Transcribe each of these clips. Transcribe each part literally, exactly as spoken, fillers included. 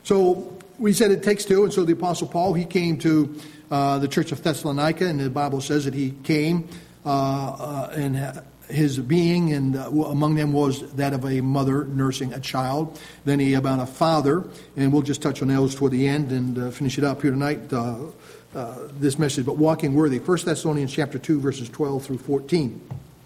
So we said it takes two, and so the Apostle Paul, he came to uh, the church of Thessalonica, and the Bible says that he came, uh, uh, and his being, and uh, among them was that of a mother nursing a child. Then he about a father, and we'll just touch on those toward the end and uh, finish it up here tonight, uh, uh, this message, but walking worthy. First Thessalonians chapter two, verses twelve through fourteen.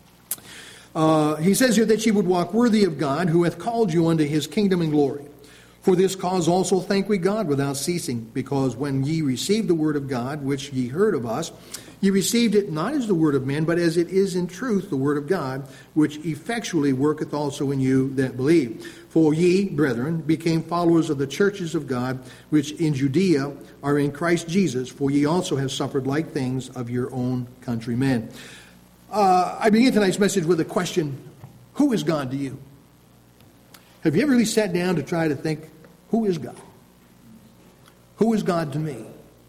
Uh, he says here that ye would walk worthy of God, who hath called you unto his kingdom and glory. For this cause also thank we God without ceasing, because when ye received the word of God, which ye heard of us, ye received it not as the word of men, but as it is in truth the word of God, which effectually worketh also in you that believe. For ye, brethren, became followers of the churches of God, which in Judea are in Christ Jesus, for ye also have suffered like things of your own countrymen. Uh, I begin tonight's message with a question: who is God to you? Have you ever really sat down to try to think, who is God? Who is God to me?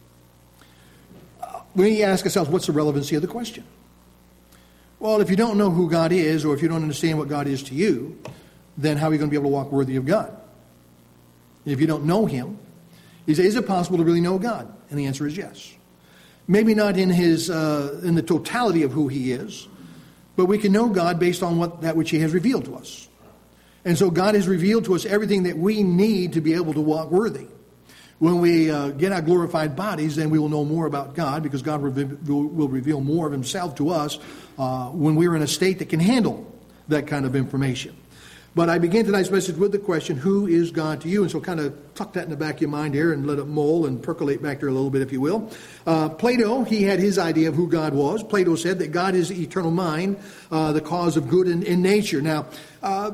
Uh, we ask ourselves, what's the relevancy of the question? Well, if you don't know who God is, or if you don't understand what God is to you, then how are you going to be able to walk worthy of God? If you don't know him, you say, is it possible to really know God? And the answer is yes. Maybe not in his uh, in the totality of who he is, but we can know God based on what that which he has revealed to us. And so God has revealed to us everything that we need to be able to walk worthy. When we uh, get our glorified bodies, then we will know more about God, because God will, will reveal more of himself to us uh, when we're in a state that can handle that kind of information. But I begin tonight's message with the question, who is God to you? And so kind of tuck that in the back of your mind here and let it mull and percolate back there a little bit, if you will. Uh, Plato, he had his idea of who God was. Plato said that God is the eternal mind, uh, the cause of good in, in nature. Now, uh,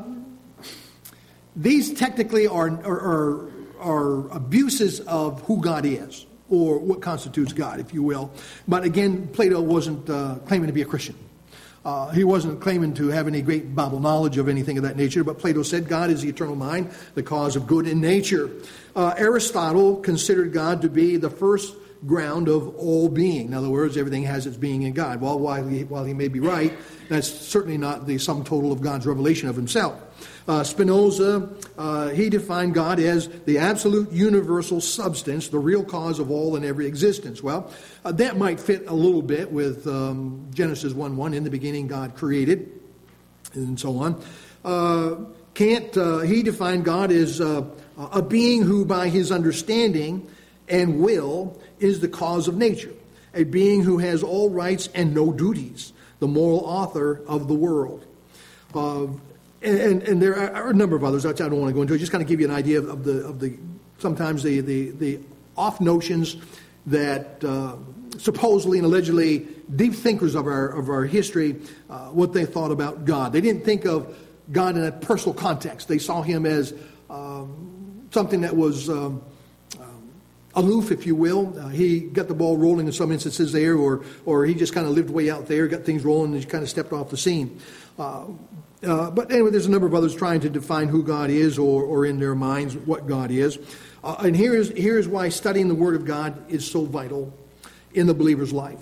these technically are, are, are, are abuses of who God is, or what constitutes God, if you will. But again, Plato wasn't uh, claiming to be a Christian. Uh, he wasn't claiming to have any great Bible knowledge of anything of that nature, but Plato said God is the eternal mind, the cause of good in nature. Uh, Aristotle considered God to be the first ground of all being. In other words, everything has its being in God. Well, while he, while he may be right, that's certainly not the sum total of God's revelation of himself. Uh, Spinoza, uh, he defined God as the absolute universal substance, the real cause of all and every existence. Well, uh, that might fit a little bit with um, Genesis one one, in the beginning God created, and so on. Uh, Kant, uh, he defined God as uh, a being who by his understanding and will is the cause of nature, a being who has all rights and no duties, the moral author of the world. Uh, And, and there are a number of others, which I don't want to go into. I just kind of give you an idea of the of the sometimes the the, the off notions that uh, supposedly and allegedly deep thinkers of our of our history, uh, what they thought about God. They didn't think of God in a personal context. They saw him as um, something that was um, um, aloof, if you will. Uh, he got the ball rolling in some instances there, or or he just kind of lived way out there, got things rolling, and he kind of stepped off the scene. Uh, Uh, but anyway, there's a number of others trying to define who God is, or, or in their minds what God is. Uh, and here is, here is why studying the Word of God is so vital in the believer's life.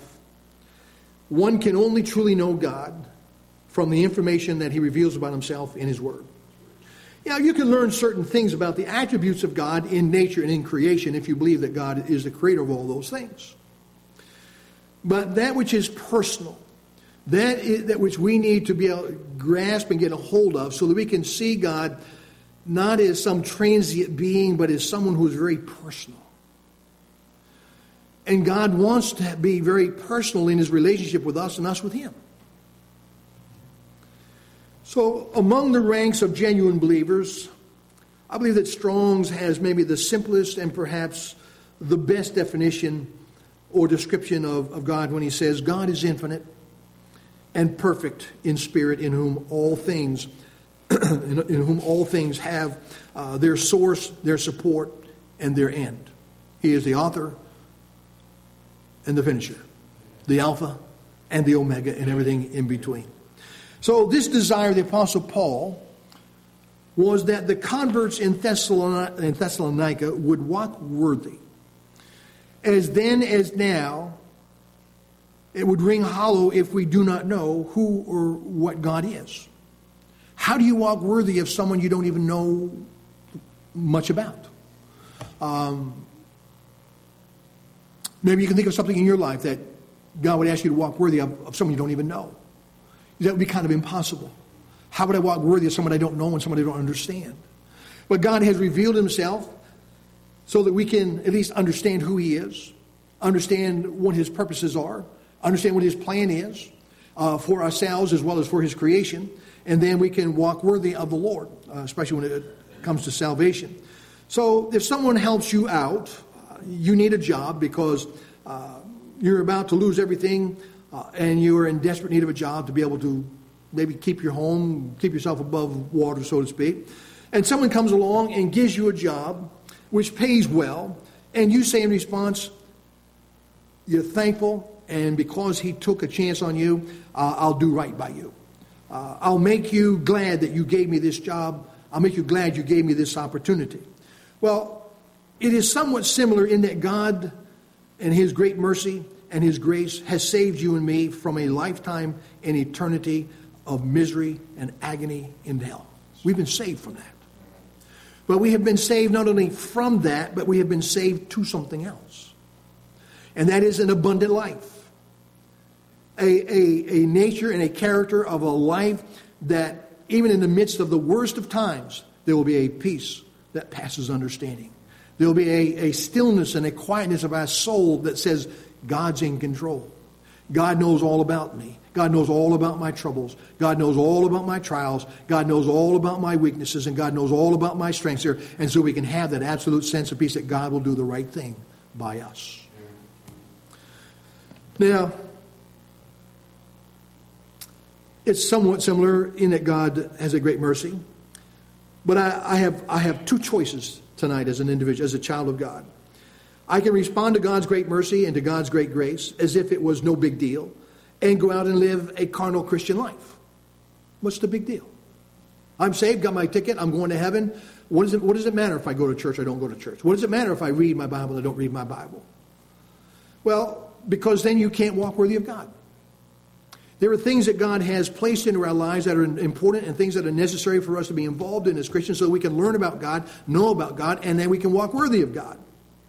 One can only truly know God from the information that he reveals about himself in his Word. Now, you can learn certain things about the attributes of God in nature and in creation if you believe that God is the creator of all those things. But that which is personal, That is that which we need to be able to grasp and get a hold of, so that we can see God not as some transient being, but as someone who is very personal. And God wants to be very personal in his relationship with us and us with him. So among the ranks of genuine believers, I believe that Strong's has maybe the simplest and perhaps the best definition or description of, of God when he says, God is infinite and perfect in spirit, in whom all things, in, in whom all things have uh, their source, their support, and their end. He is the author and the finisher, the Alpha and the Omega, and everything in between. So this desire of the Apostle Paul was that the converts in Thessalonica, in Thessalonica would walk worthy, as then as now. It would ring hollow if we do not know who or what God is. How do you walk worthy of someone you don't even know much about? Um, maybe you can think of something in your life that God would ask you to walk worthy of, of someone you don't even know. That would be kind of impossible. How would I walk worthy of someone I don't know and someone I don't understand? But God has revealed himself so that we can at least understand who he is, understand what his purposes are, understand what his plan is uh, for ourselves as well as for his creation, and then we can walk worthy of the Lord, uh, especially when it comes to salvation. So if someone helps you out, uh, you need a job because uh, you're about to lose everything uh, and you're in desperate need of a job to be able to maybe keep your home, keep yourself above water, so to speak. And someone comes along and gives you a job which pays well, and you say in response, you're thankful, and because he took a chance on you, uh, I'll do right by you. Uh, I'll make you glad that you gave me this job. I'll make you glad you gave me this opportunity. Well, it is somewhat similar in that God and his great mercy and his grace has saved you and me from a lifetime and eternity of misery and agony in hell. We've been saved from that. But we have been saved not only from that, but we have been saved to something else. And that is an abundant life. A, a, a nature and a character of a life that even in the midst of the worst of times, there will be a peace that passes understanding. There will be a, a stillness and a quietness of our soul that says, God's in control. God knows all about me. God knows all about my troubles. God knows all about my trials. God knows all about my weaknesses. And God knows all about my strengths here. And so we can have that absolute sense of peace that God will do the right thing by us. Now, it's somewhat similar in that God has a great mercy. But I, I have I have two choices tonight as an individual, as a child of God. I can respond to God's great mercy and to God's great grace as if it was no big deal and go out and live a carnal Christian life. What's the big deal? I'm saved, got my ticket, I'm going to heaven. What does it, what does it matter if I go to church or I don't go to church? What does it matter if I read my Bible or I don't read my Bible? Well, because then you can't walk worthy of God. There are things that God has placed into our lives that are important and things that are necessary for us to be involved in as Christians so that we can learn about God, know about God, and then we can walk worthy of God.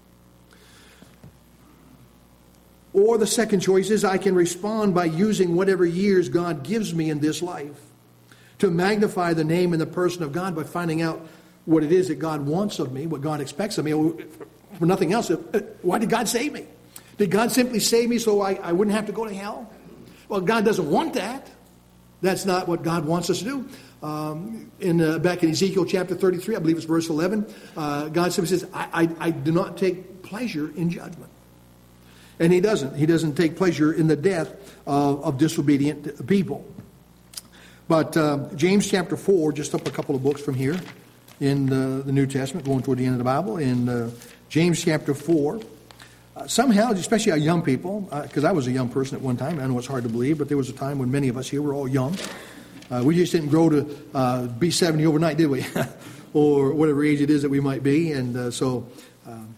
Or the second choice is I can respond by using whatever years God gives me in this life to magnify the name and the person of God by finding out what it is that God wants of me, what God expects of me. For nothing else, why did God save me? Did God simply save me so I, I wouldn't have to go to hell? Well, God doesn't want that. That's not what God wants us to do. Um, in uh, back in Ezekiel chapter thirty-three, I believe it's verse eleven, uh, God simply says, I, I, I do not take pleasure in judgment. And he doesn't. He doesn't take pleasure in the death of, of disobedient people. But uh, James chapter four, just up a couple of books from here in uh, the New Testament, going toward the end of the Bible, in uh, James chapter four, uh, somehow, especially our young people, because uh, I was a young person at one time, I know it's hard to believe, but there was a time when many of us here were all young. Uh, we just didn't grow to uh, be seventy overnight, did we? Or whatever age it is that we might be. And uh, so... Um,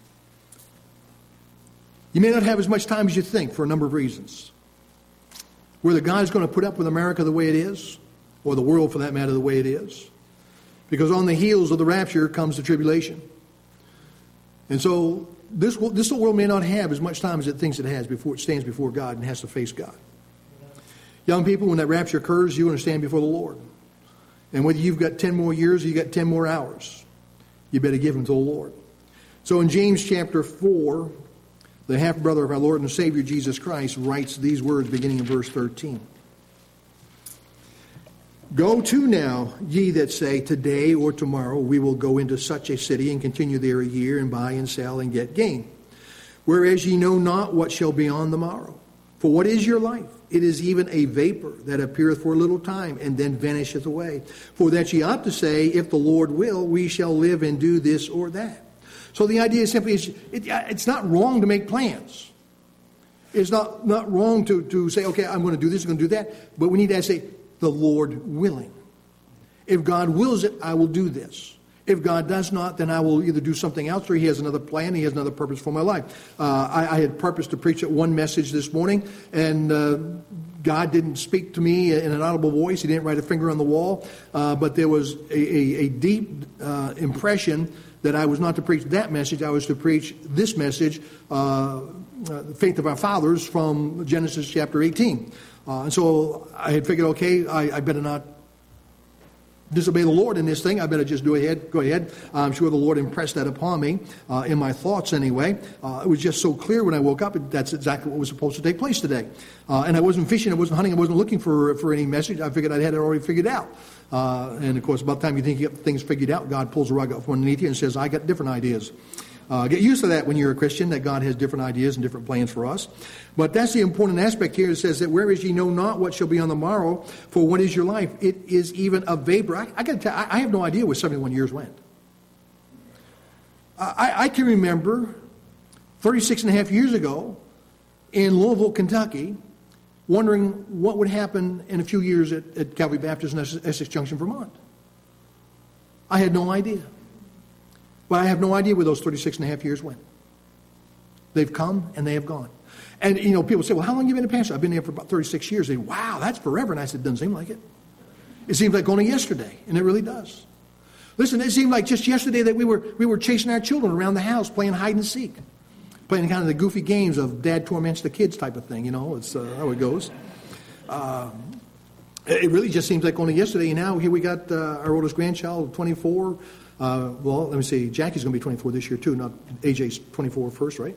You may not have as much time as you think for a number of reasons. Whether God's going to put up with America the way it is, or the world for that matter the way it is. Because on the heels of the rapture comes the tribulation. And so this, this world may not have as much time as it thinks it has before it stands before God and has to face God. Young people, when that rapture occurs, you're going to stand before the Lord. And whether you've got ten more years or you've got ten more hours, you better give them to the Lord. So in James chapter four... the half-brother of our Lord and Savior Jesus Christ writes these words beginning in verse thirteen. Go to now, ye that say, today or tomorrow we will go into such a city and continue there a year and buy and sell and get gain. Whereas ye know not what shall be on the morrow. For what is your life? It is even a vapor that appeareth for a little time and then vanisheth away. For that ye ought to say, if the Lord will, we shall live and do this or that. So the idea is simply, it, it's not wrong to make plans. It's not, not wrong to, to say, okay, I'm going to do this, I'm going to do that. But we need to say, the Lord willing. If God wills it, I will do this. If God does not, then I will either do something else or he has another plan, he has another purpose for my life. Uh, I, I had purpose to preach at one message this morning, and uh, God didn't speak to me in an audible voice. He didn't write a finger on the wall. Uh, but there was a, a, a deep uh, impression that I was not to preach that message. I was to preach this message, uh, uh, the faith of our fathers from Genesis chapter eighteen. Uh, and so I had figured, okay, I, I better not disobey the Lord in this thing. I better just do ahead, go ahead. I'm sure the Lord impressed that upon me, uh, in my thoughts anyway. Uh, it was just so clear when I woke up, that's exactly what was supposed to take place today. Uh, and I wasn't fishing, I wasn't hunting, I wasn't looking for for any message. I figured I had it already figured out. Uh, and of course, by the time you think you get things figured out, God pulls the rug up from underneath you and says, I got different ideas. Uh, get used to that when you're a Christian, that God has different ideas and different plans for us. But that's the important aspect here. It says that whereas ye know not what shall be on the morrow, for what is your life? It is even a vapor. I, I got to tell I, I have no idea where seventy-one years went. I, I can remember thirty-six and a half years ago in Louisville, Kentucky, wondering what would happen in a few years at, at Calvary Baptist in Essex Junction, Vermont. I had no idea. But I have no idea where those thirty-six and a half years went. They've come and they have gone. And, you know, people say, well, how long have you been a pastor? I've been there for about thirty-six years. They say, wow, that's forever. And I said, doesn't seem like it. It seems like only yesterday. And it really does. Listen, it seemed like just yesterday that we were we were chasing our children around the house playing hide and seek. Playing kind of the goofy games of dad torments the kids type of thing, you know. It's uh, how it goes. Uh, it really just seems like only yesterday. And now here we got uh, our oldest grandchild, twenty-four. Uh, well, let me see. Jackie's going to be twenty-four this year, too. Not A J's twenty-four first, right?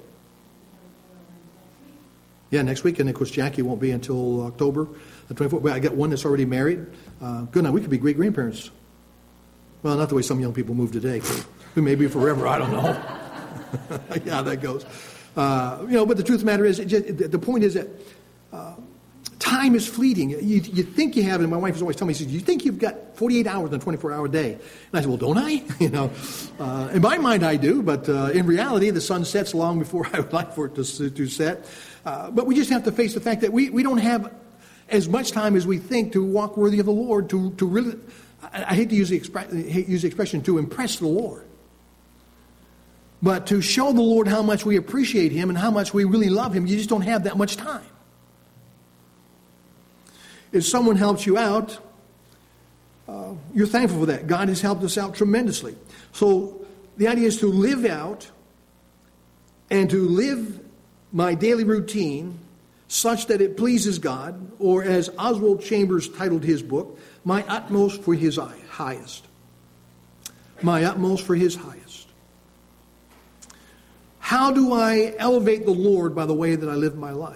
Yeah, next week. And, of course, Jackie won't be until October twenty-fourth. Well, I got one that's already married. Uh, good night. We could be great-grandparents. Well, not the way some young people move today. We may be forever. I don't know. Yeah, that goes. Uh, you know, but the truth of the matter is, it just, the point is that uh, time is fleeting. You, you think you have it. And my wife is always telling me, she says, you think you've got forty-eight hours in a twenty-four hour day. And I said, well, don't I? You know, uh, in my mind I do, but uh, in reality the sun sets long before I would like for it to, to set. Uh, but we just have to face the fact that we, we don't have as much time as we think to walk worthy of the Lord, to, to really, I, I hate to use the, expre- hate use the expression, to impress the Lord. But to show the Lord how much we appreciate Him and how much we really love Him, you just don't have that much time. If someone helps you out, uh, you're thankful for that. God has helped us out tremendously. So the idea is to live out and to live my daily routine such that it pleases God, or as Oswald Chambers titled his book, my utmost for His highest. My utmost for His highest. How do I elevate the Lord by the way that I live my life?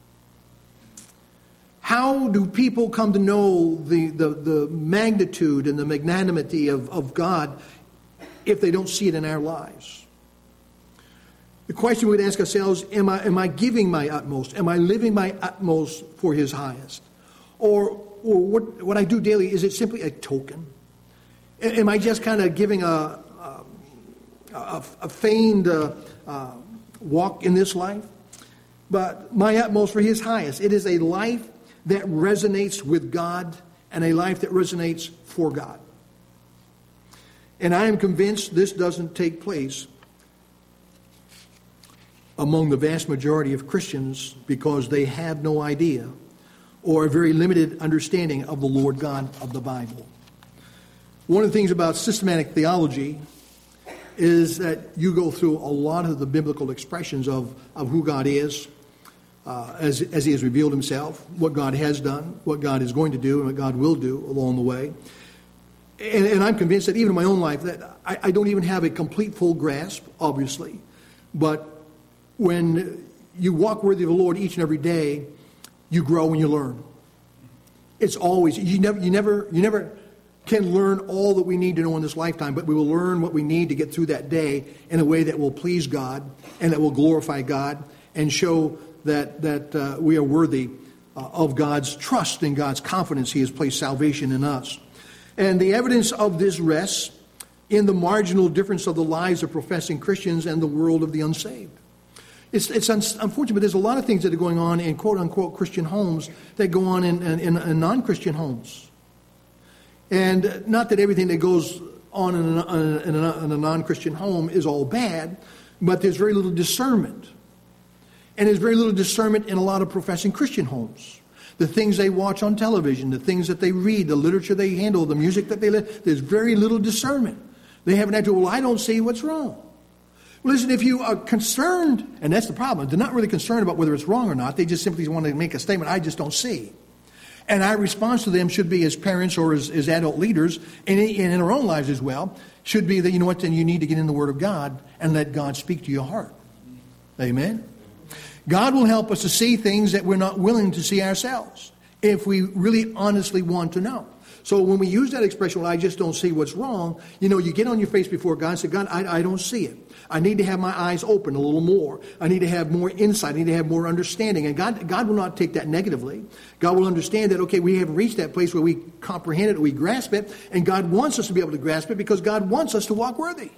How do people come to know the, the, the magnitude and the magnanimity of, of God if they don't see it in our lives? The question we'd ask ourselves, am I, am I giving my utmost? Am I living my utmost for His highest? Or, or what, what I do daily, is it simply a token? Am I just kind of giving a, a, a, a feigned uh, uh, walk in this life? But my utmost for His highest. It is a life that resonates with God and a life that resonates for God. And I am convinced this doesn't take place among the vast majority of Christians because they have no idea or a very limited understanding of the Lord God of the Bible. One of the things about systematic theology is that you go through a lot of the biblical expressions of, of who God is, uh, as, as He has revealed Himself, what God has done, what God is going to do, and what God will do along the way. And, and I'm convinced that even in my own life, that I, I don't even have a complete full grasp, obviously, but when you walk worthy of the Lord each and every day, you grow and you learn. It's always, you never, you never, you never can learn all that we need to know in this lifetime, but we will learn what we need to get through that day in a way that will please God and that will glorify God and show that that uh, we are worthy uh, of God's trust and God's confidence. He has placed salvation in us. And the evidence of this rests in the marginal difference of the lives of professing Christians and the world of the unsaved. It's, it's unfortunate, but there's a lot of things that are going on in quote-unquote Christian homes that go on in, in, in non-Christian homes. And not that everything that goes on in a, in a, in a non-Christian home is all bad, but there's very little discernment. And there's very little discernment in a lot of professing Christian homes. The things they watch on television, the things that they read, the literature they handle, the music that they listen, there's very little discernment. They have an attitude, well, I don't see what's wrong. Well, listen, if you are concerned, and that's the problem, they're not really concerned about whether it's wrong or not. They just simply want to make a statement, I just don't see. And our response to them should be, as parents or as, as adult leaders, and in, in our own lives as well, should be that, you know what, then you need to get in the Word of God and let God speak to your heart. Amen? God will help us to see things that we're not willing to see ourselves, if we really honestly want to know. So when we use that expression, well, I just don't see what's wrong, you know, you get on your face before God and say, God, I, I don't see it. I need to have my eyes open a little more. I need to have more insight. I need to have more understanding. And God, God will not take that negatively. God will understand that, okay, we have reached that place where we comprehend it, we grasp it, and God wants us to be able to grasp it because God wants us to walk worthy.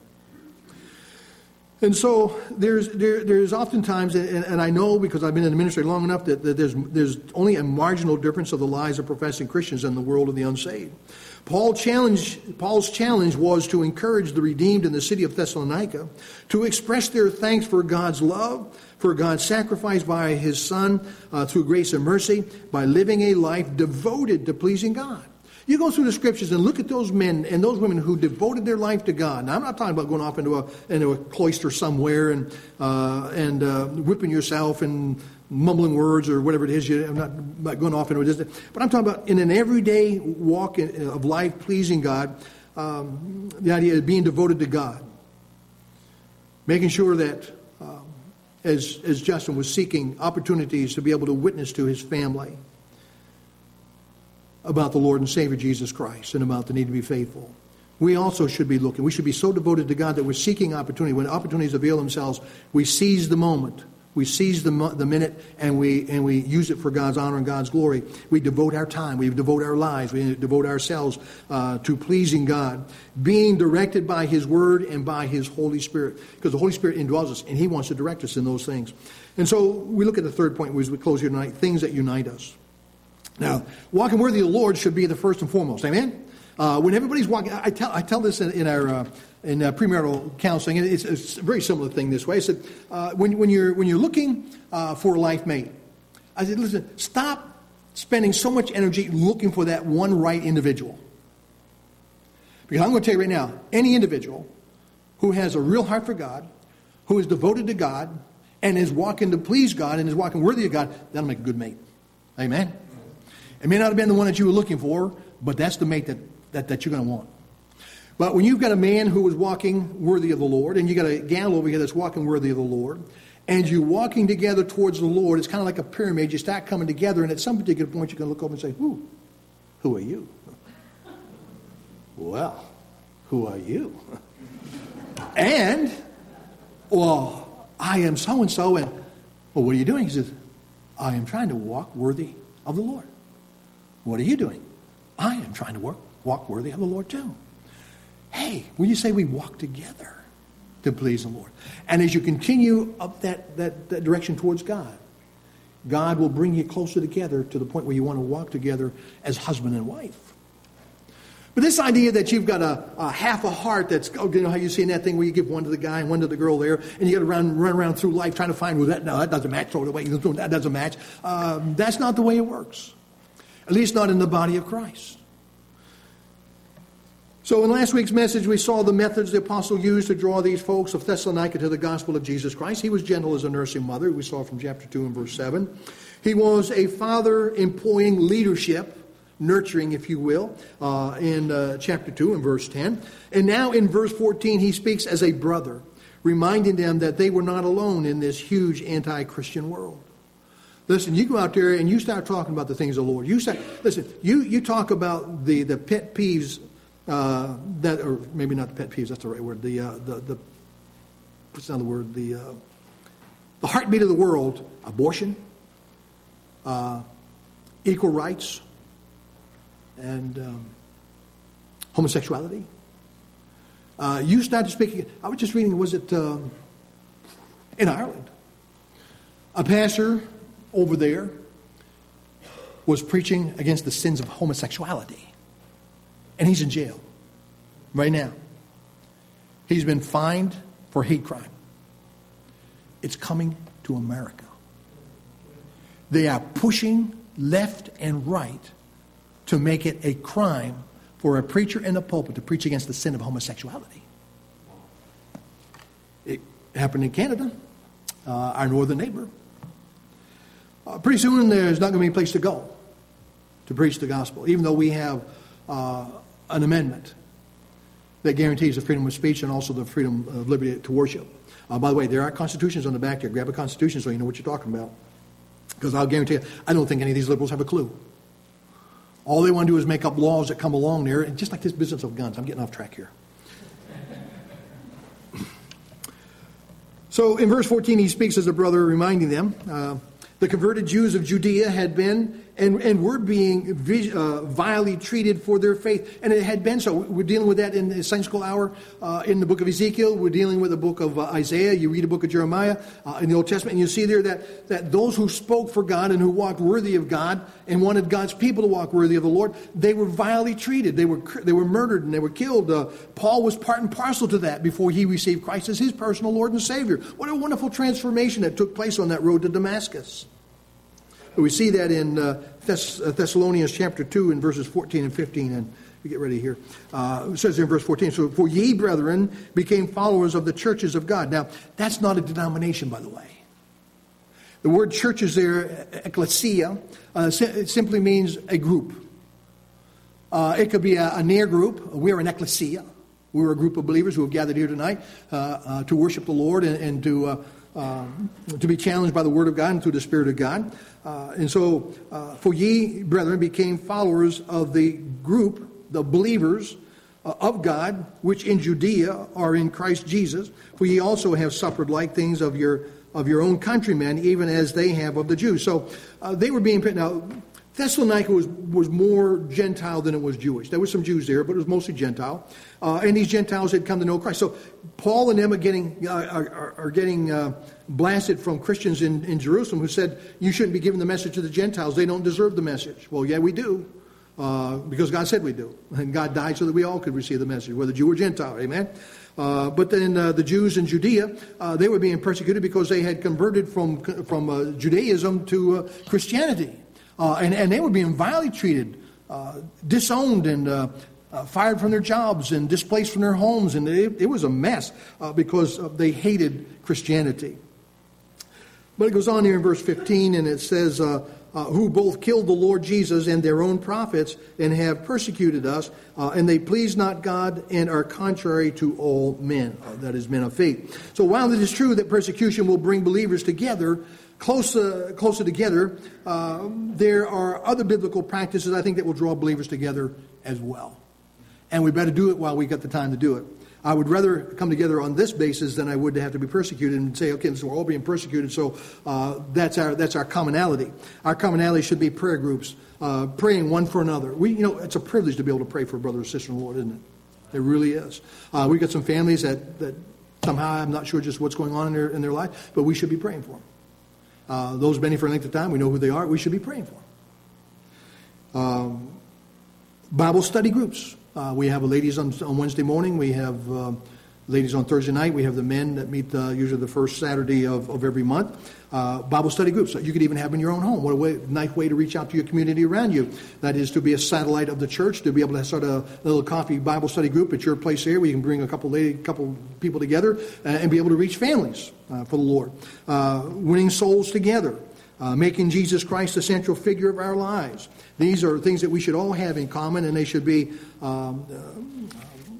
And so there's there, there's oftentimes, and, and I know because I've been in the ministry long enough, that, that there's there's only a marginal difference of the lives of professing Christians in the world of the unsaved. Paul challenged, Paul's challenge was to encourage the redeemed in the city of Thessalonica to express their thanks for God's love, for God's sacrifice by His Son uh, through grace and mercy, by living a life devoted to pleasing God. You go through the scriptures and look at those men and those women who devoted their life to God. Now, I'm not talking about going off into a into a cloister somewhere and uh, and uh, whipping yourself and mumbling words or whatever it is. You, I'm not, not going off into a distance. But I'm talking about in an everyday walk in, of life pleasing God, um, the idea of being devoted to God. Making sure that, um, as, as Justin was seeking opportunities to be able to witness to his family about the Lord and Savior Jesus Christ and about the need to be faithful. We also should be looking. We should be so devoted to God that we're seeking opportunity. When opportunities avail themselves, we seize the moment. We seize the, the minute and we and we use it for God's honor and God's glory. We devote our time. We devote our lives. We devote ourselves uh, to pleasing God, being directed by His Word and by His Holy Spirit. Because the Holy Spirit indwells us and He wants to direct us in those things. And so we look at the third point as we close here tonight, things that unite us. Now, walking worthy of the Lord should be the first and foremost. Amen? Uh, when everybody's walking, I tell I tell this in, in our uh, in uh, premarital counseling, and it's, it's a very similar thing this way. I said, uh, when when you're when you're looking uh, for a life mate, I said, listen, stop spending so much energy looking for that one right individual. Because I'm going to tell you right now, any individual who has a real heart for God, who is devoted to God, and is walking to please God, and is walking worthy of God, that'll make a good mate. Amen? It may not have been the one that you were looking for, but that's the mate that, that, that you're going to want. But when you've got a man who is walking worthy of the Lord, and you've got a gal over here that's walking worthy of the Lord, and you're walking together towards the Lord, it's kind of like a pyramid. You start coming together, and at some particular point, you can look over and say, who? Who are you? Well, who are you? And, well, I am so-and-so, and, well, what are you doing? He says, I am trying to walk worthy of the Lord. What are you doing? I am trying to work, walk worthy of the Lord too. Hey, will you say we walk together to please the Lord? And as you continue up that, that, that direction towards God, God will bring you closer together to the point where you want to walk together as husband and wife. But this idea that you've got a, a half a heart that's, oh, you know how you see in that thing where you give one to the guy and one to the girl there, and you got to run, run around through life trying to find, well, that, no, that doesn't match, throw it away, that doesn't match. Um, that's not the way it works. At least not in the body of Christ. So in last week's message, we saw the methods the apostle used to draw these folks of Thessalonica to the gospel of Jesus Christ. He was gentle as a nursing mother. We saw from chapter two and verse seven. He was a father employing leadership, nurturing, if you will, uh, in uh, chapter two and verse ten. And now in verse fourteen, he speaks as a brother, reminding them that they were not alone in this huge anti-Christian world. Listen, you go out there and you start talking about the things of the Lord. You start, listen, you, you talk about the, the pet peeves, uh, that, or maybe not the pet peeves, that's the right word, the, uh, the, the what's another word, the, uh, the heartbeat of the world, abortion, uh, equal rights, and um, homosexuality. Uh, you start to speak, I was just reading, was it um, in Ireland? A pastor over there was preaching against the sins of homosexuality. And he's in jail right now. He's been fined for hate crime. It's coming to America. They are pushing left and right to make it a crime for a preacher in the pulpit to preach against the sin of homosexuality. It happened in Canada, uh, our northern neighbor. Uh, pretty soon there's not going to be a place to go to preach the gospel, even though we have uh, an amendment that guarantees the freedom of speech and also the freedom of liberty to worship. Uh, by the way, there are constitutions on the back there. Grab a constitution so you know what you're talking about. Because I'll guarantee you, I don't think any of these liberals have a clue. All they want to do is make up laws that come along there, and just like this business of guns. I'm getting off track here. So in verse fourteen, he speaks as a brother, reminding them, uh, the converted Jews of Judea had been and, and were being uh, vilely treated for their faith. And it had been so. We're dealing with that in the Sunday school hour uh, in the book of Ezekiel. We're dealing with the book of uh, Isaiah. You read the book of Jeremiah uh, in the Old Testament, and you see there that, that those who spoke for God and who walked worthy of God and wanted God's people to walk worthy of the Lord, they were vilely treated. They were they were murdered and they were killed. Uh, Paul was part and parcel to that before he received Christ as his personal Lord and Savior. What a wonderful transformation that took place on that road to Damascus. We see that in uh, Thess- uh, Thessalonians chapter two in verses fourteen and fifteen. And we get ready here. Uh, it says in verse fourteen, so for ye, brethren, became followers of the churches of God. Now, that's not a denomination, by the way. The word churches there, ecclesia, uh, it simply means a group. Uh, it could be a, a near group. We're an ecclesia. We're a group of believers who have gathered here tonight uh, uh, to worship the Lord and, and to... Uh, Uh, to be challenged by the Word of God and through the Spirit of God. Uh, and so, uh, for ye, brethren, became followers of the group, the believers uh, of God, which in Judea are in Christ Jesus. For ye also have suffered like things of your of your own countrymen, even as they have of the Jews. So, uh, they were being... Now, Thessalonica was, was more Gentile than it was Jewish. There were some Jews there, but it was mostly Gentile. Uh, and these Gentiles had come to know Christ. So Paul and them are getting, uh, are, are getting uh, blasted from Christians in, in Jerusalem who said, you shouldn't be giving the message to the Gentiles. They don't deserve the message. Well, yeah, we do. Uh, because God said we do. And God died so that we all could receive the message, whether Jew or Gentile. Amen? Uh, but then uh, the Jews in Judea, uh, they were being persecuted because they had converted from, from uh, Judaism to uh, Christianity. Uh, and, and they were being vilely treated, uh, disowned and uh, uh, fired from their jobs and displaced from their homes. And it, it was a mess uh, because uh, they hated Christianity. But it goes on here in verse fifteen, and it says, uh, uh, who both killed the Lord Jesus and their own prophets and have persecuted us, uh, and they please not God and are contrary to all men, uh, that is, men of faith. So while it is true that persecution will bring believers together, Closer, closer together, uh, there are other biblical practices, I think, that will draw believers together as well. And we better do it while we got the time to do it. I would rather come together on this basis than I would to have to be persecuted and say, okay, so we're all being persecuted, so uh, that's our that's our commonality. Our commonality should be prayer groups, uh, praying one for another. We, you know, it's a privilege to be able to pray for a brother or sister in the Lord, isn't it? It really is. Uh, we've got some families that, that somehow, I'm not sure just what's going on in their in their life, but we should be praying for them. Uh, those been here for a length of time, we know who they are, we should be praying for them. Um, Bible study groups. Uh, we have ladies on, on Wednesday morning, we have uh, ladies on Thursday night, we have the men that meet uh, usually the first Saturday of, of every month. Uh, Bible study groups. You could even have them in your own home. What a way, nice way to reach out to your community around you. That is to be a satellite of the church, to be able to start a little coffee Bible study group at your place here where you can bring a couple lady, couple people together uh, and be able to reach families uh, for the Lord. Uh, winning souls together. Uh, making Jesus Christ the central figure of our lives. These are things that we should all have in common, and they should be um, uh,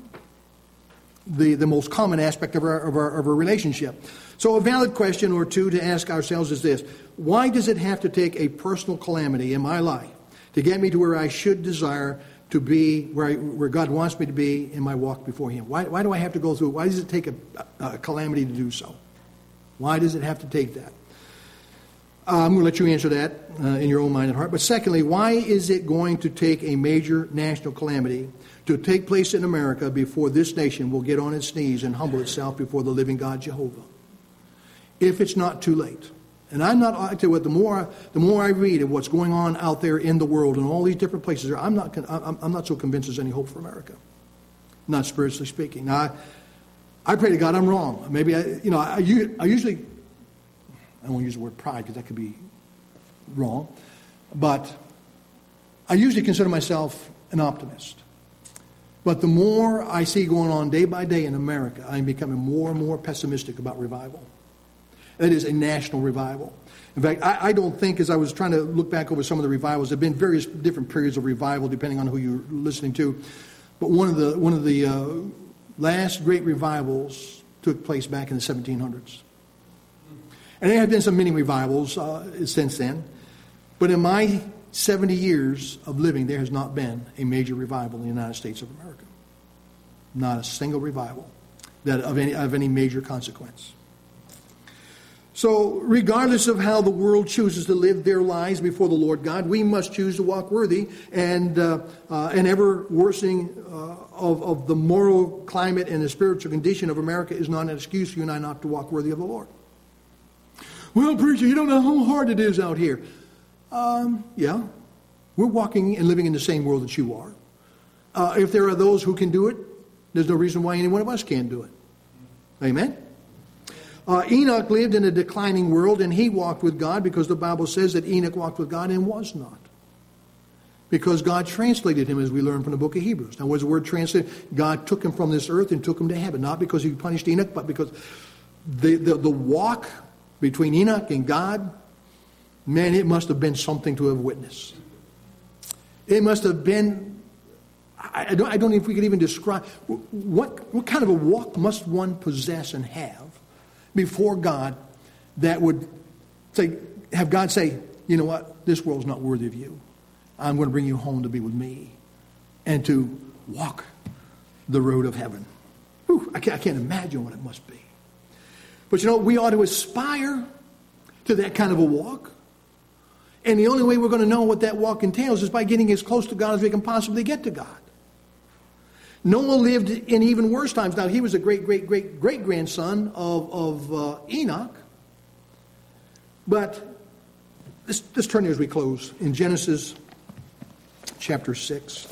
the, the most common aspect of our, of our, of our relationship. So a valid question or two to ask ourselves is this: why does it have to take a personal calamity in my life to get me to where I should desire to be, where, I, where God wants me to be in my walk before Him? Why, why do I have to go through it? Why does it take a, a calamity to do so? Why does it have to take that? Uh, I'm going to let you answer that uh, in your own mind and heart. But secondly, why is it going to take a major national calamity to take place in America before this nation will get on its knees and humble itself before the living God Jehovah? If it's not too late. And I'm not, I tell you what, the more, the more I read of what's going on out there in the world and all these different places, I'm not, I'm, I'm not so convinced there's any hope for America. Not spiritually speaking. Now, I, I pray to God I'm wrong. Maybe, I, you know, I, I usually, I won't use the word pride because that could be wrong, but I usually consider myself an optimist. But the more I see going on day by day in America, I'm becoming more and more pessimistic about revival. It is a national revival. In fact, I, I don't think, as I was trying to look back over some of the revivals, there have been various different periods of revival depending on who you're listening to. But one of the one of the uh, last great revivals took place back in the seventeen hundreds. And there have been some many revivals uh, since then. But in my seventy years of living, there has not been a major revival in the United States of America. Not a single revival that of any of any major consequence. So, regardless of how the world chooses to live their lives before the Lord God, we must choose to walk worthy. And uh, uh, an ever worsening uh, of, of the moral climate and the spiritual condition of America is not an excuse for you and I not to walk worthy of the Lord. Well, preacher, you don't know how hard it is out here. Um, yeah, we're walking and living in the same world that you are. Uh, if there are those who can do it, there's no reason why any one of us can't do it. Amen? Uh, Enoch lived in a declining world, and he walked with God because the Bible says that Enoch walked with God and was not. Because God translated him, as we learn from the book of Hebrews. Now, what does the word translate? God took him from this earth and took him to heaven. Not because he punished Enoch, but because the, the, the walk between Enoch and God, man, it must have been something to have witnessed. It must have been, I, I, don't, I don't know if we could even describe, what, what kind of a walk must one possess and have before God that would say, have God say, you know what, this world's not worthy of you. I'm going to bring you home to be with me and to walk the road of heaven. Whew, I, can't, I can't imagine what it must be. But you know, we ought to aspire to that kind of a walk. And the only way we're going to know what that walk entails is by getting as close to God as we can possibly get to God. Noah lived in even worse times. Now, he was a great, great, great, great grandson of, of uh, Enoch. But let's, let's turn here as we close. In Genesis chapter six.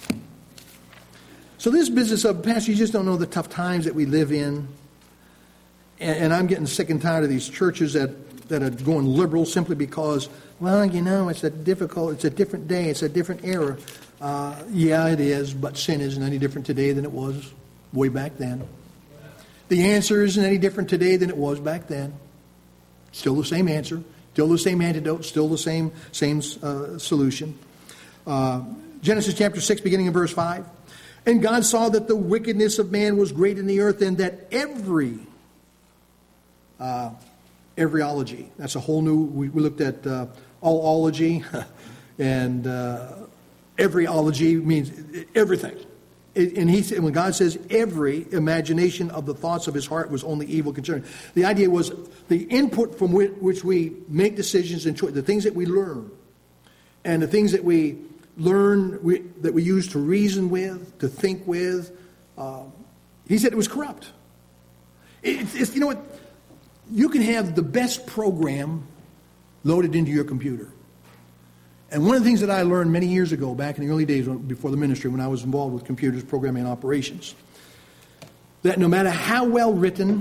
So this business of, Pastor, you just don't know the tough times that we live in. And, and I'm getting sick and tired of these churches that, that are going liberal simply because, well, you know, it's a difficult, it's a different day, it's a different era. Uh, yeah, it is, but sin isn't any different today than it was way back then. The answer isn't any different today than it was back then. Still the same answer, still the same antidote, still the same same uh, solution. Uh, Genesis chapter six, beginning in verse five. And God saw that the wickedness of man was great in the earth, and that every uh, everyology, that's a whole new, we, we looked at uh, allology, and uh, everyology means everything. And he said, when God says every imagination of the thoughts of his heart was only evil concern. The idea was the input from which we make decisions and choice, the things that we learn, and the things that we learn, we, that we use to reason with, to think with. Uh, he said it was corrupt. It, it's, you know what? You can have the best program loaded into your computer. And one of the things that I learned many years ago, back in the early days before the ministry, when I was involved with computers, programming, and operations, that no matter how well written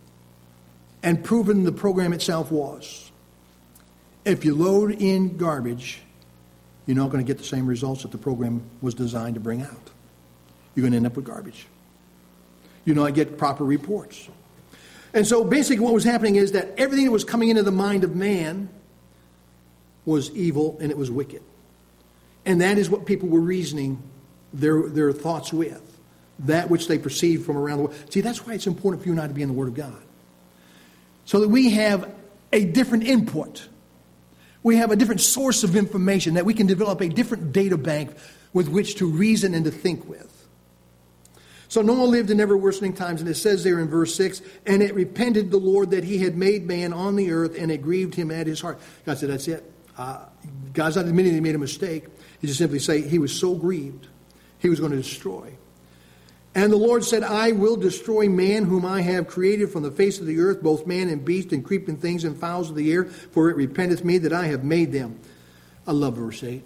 and proven the program itself was, if you load in garbage, you're not going to get the same results that the program was designed to bring out. You're going to end up with garbage. You're not going to get proper reports. And so basically what was happening is that everything that was coming into the mind of man was evil and it was wicked. And that is what people were reasoning their, their thoughts with. That which they perceived from around the world. See, that's why it's important for you and I to be in the Word of God. So that we have a different input. We have a different source of information, that we can develop a different data bank with which to reason and to think with. So Noah lived in ever worsening times, and it says there in verse six, and it repented the Lord that he had made man on the earth, and it grieved him at his heart. God said, that's it. Uh, God's not admitting he made a mistake. He just simply say he was so grieved, he was going to destroy. And the Lord said, I will destroy man whom I have created from the face of the earth, both man and beast and creeping things and fowls of the air, for it repenteth me that I have made them. I love verse eight.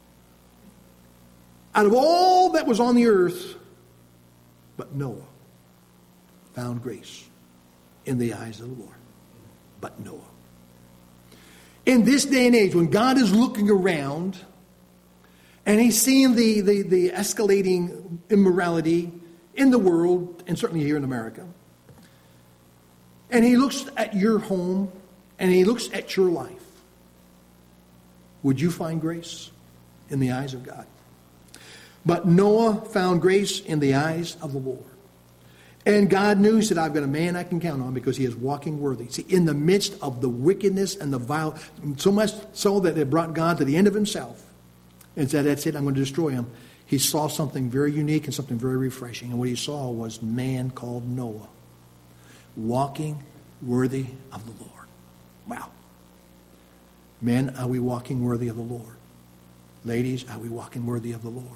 Out of all that was on the earth, but Noah found grace in the eyes of the Lord. But Noah. In this day and age, when God is looking around, And he's seeing the, the, the escalating immorality in the world, and certainly here in America. And he looks at your home, and he looks at your life. Would you find grace in the eyes of God? But Noah found grace in the eyes of the Lord. And God knew, he said, I've got a man I can count on because he is walking worthy. See, in the midst of the wickedness and the vile, so much so that it brought God to the end of himself and said, that's it, I'm going to destroy him. He saw something very unique and something very refreshing. And what he saw was a man called Noah walking worthy of the Lord. Wow. Men, are we walking worthy of the Lord? Ladies, are we walking worthy of the Lord?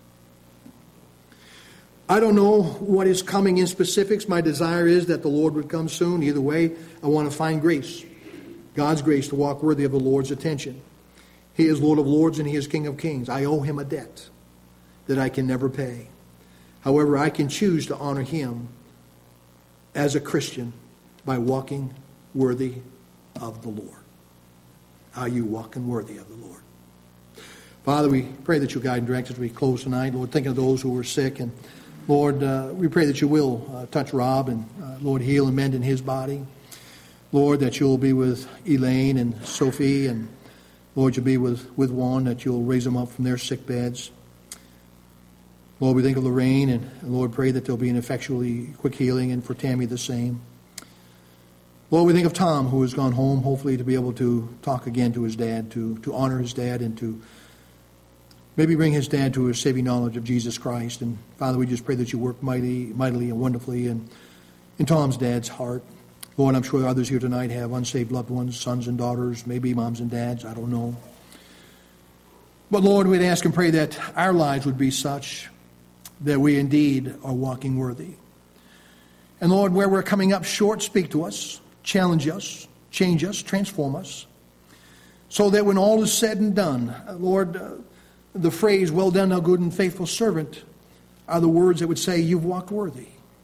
I don't know what is coming in specifics. My desire is that the Lord would come soon. Either way, I want to find grace, God's grace, to walk worthy of the Lord's attention. He is Lord of Lords and he is King of Kings. I owe him a debt that I can never pay. However, I can choose to honor him as a Christian by walking worthy of the Lord. Are you walking worthy of the Lord? Father, we pray that you'll guide and direct as we close tonight. Lord, thinking of those who are sick. And Lord, uh, we pray that you will uh, touch Rob and, uh, Lord, heal and mend in his body. Lord, that you'll be with Elaine and Sophie. And Lord, you'll be with, with Juan, that you'll raise them up from their sick beds. Lord, we think of Lorraine. And, and Lord, pray that there'll be an effectually quick healing. And for Tammy, the same. Lord, we think of Tom, who has gone home, hopefully to be able to talk again to his dad, to, to honor his dad, and to maybe bring his dad to a saving knowledge of Jesus Christ. And Father, we just pray that you work mighty, mightily and wonderfully in, in Tom's dad's heart. Lord, I'm sure others here tonight have unsaved loved ones, sons and daughters, maybe moms and dads, I don't know. But Lord, we'd ask and pray that our lives would be such that we indeed are walking worthy. And Lord, where we're coming up short, speak to us. Challenge us, change us, transform us, so that when all is said and done, Lord, uh, the phrase, well done, thou good and faithful servant, are the words that would say, you've walked worthy.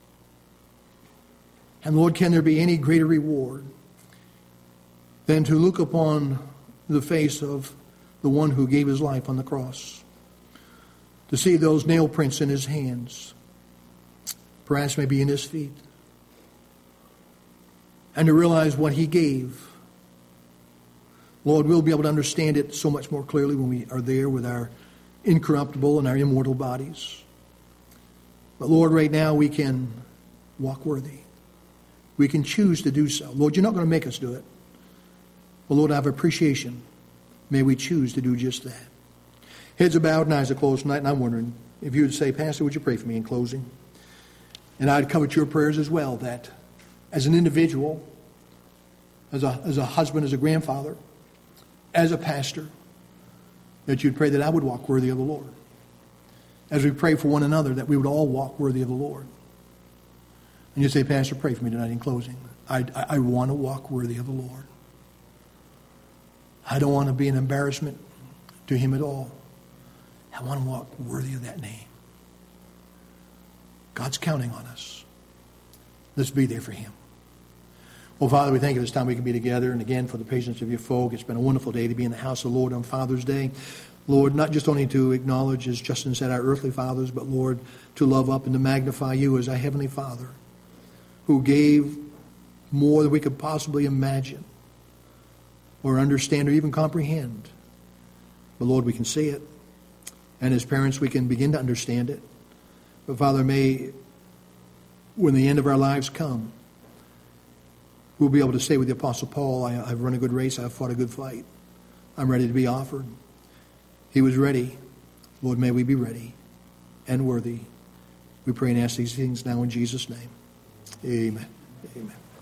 And Lord, can there be any greater reward than to look upon the face of the one who gave his life on the cross, to see those nail prints in his hands, perhaps maybe in his feet, and to realize what he gave. Lord, we'll be able to understand it so much more clearly when we are there with our incorruptible and our immortal bodies. But Lord, right now we can walk worthy. We can choose to do so. Lord, you're not going to make us do it. But Lord, I have appreciation. May we choose to do just that. Heads are bowed and eyes are closed tonight, and I'm wondering if you would say, Pastor, would you pray for me in closing? And I'd covet your prayers as well, that as an individual, as a, as a husband, as a grandfather, as a pastor, that you'd pray that I would walk worthy of the Lord. As we pray for one another, that we would all walk worthy of the Lord. And you say, Pastor, pray for me tonight in closing. I, I, I want to walk worthy of the Lord. I don't want to be an embarrassment to him at all. I want to walk worthy of that name. God's counting on us. Let's be there for him. Well, Father, we thank you this time we can be together. And again, for the patience of your folk, it's been a wonderful day to be in the house of the Lord on Father's Day. Lord, not just only to acknowledge, as Justin said, our earthly fathers, but Lord, to love up and to magnify you as our Heavenly Father, who gave more than we could possibly imagine or understand or even comprehend. But Lord, we can see it. And as parents, we can begin to understand it. But Father, may, when the end of our lives come, we'll be able to say with the Apostle Paul, I, I've run a good race, I've fought a good fight. I'm ready to be offered. He was ready. Lord, may we be ready and worthy. We pray and ask these things now in Jesus' name. Amen. Amen.